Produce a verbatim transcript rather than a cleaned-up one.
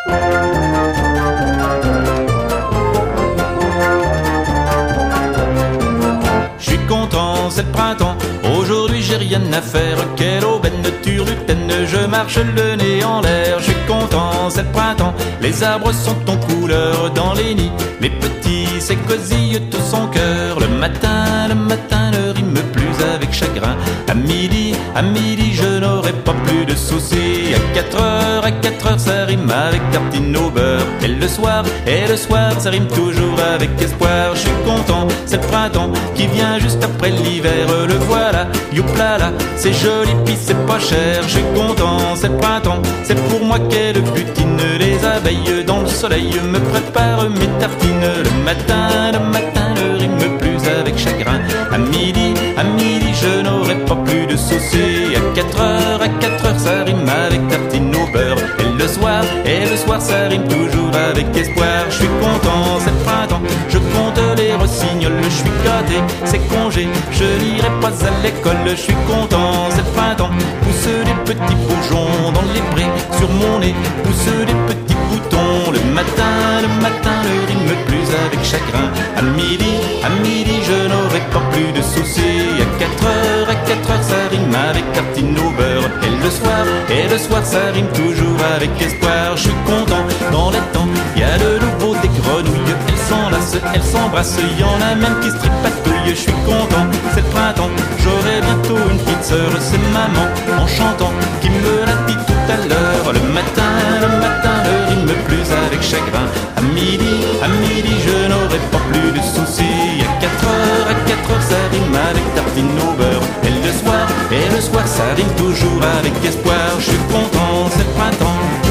Je suis content, c'est le printemps, aujourd'hui j'ai rien à faire. Quelle aubaine de turlutaine, je marche le nez en l'air. Je suis content, c'est le printemps, les arbres sont en couleur dans les nids. Les petits s'écosillent tous en cœur. Le matin, le matin ne rime plus avec chagrin. À midi, à midi je n'aurai pas plus de soucis. À quatre heures, à quatre heures ça rime avec tartine au beurre. Et le soir, et le soir ça rime toujours avec espoir. Je suis content, c'est le printemps qui vient juste après l'hiver. Le voilà, youplala, c'est joli puis c'est pas cher. Je suis content, c'est le printemps, c'est pour moi qu'elle butine. Les abeilles dans le soleil me préparent mes tartines. Le matin, le matin ne rime plus avec chagrin. À midi, à midi je n'aurai pas plus de soucis. À quatre heures, à quatre heures ça rime avec tartine au beurre. Et le soir, et le soir ça rime toujours avec espoir. Je suis content, c'est le printemps, je compte les rossignols. Je suis gâté, c'est congé, je n'irai pas à l'école. Je suis content, c'est le printemps, pousse des petits bourgeons dans les prés. Sur mon nez, pousse des petits boutons. Le matin, le matin ne rime plus avec chagrin. À midi, à midi je n'aurai pas plus de soucis. À quatre heures, à quatre heures ça rime avec tartine au beurre. Et le soir, et le soir ça rime toujours avec espoir. Je suis content, dans les temps, il y a de nouveau des grenouilles. Elles s'enlacent, elles s'embrassent, il y en a même qui se tripatouillent. Je suis content, c'est le printemps, j'aurai bientôt une petite sœur. C'est maman, en chantant, qui me l'a dit tout à l'heure. Le matin, le matin ne rime plus avec chagrin. À midi, à midi je n'aurai pas plus de soucis. À quatre heures, à quatre heures ça rime avec tartine au beurre. Et le soir, et le soir ça rime toujours avec espoir. Je suis content, c'est le printemps.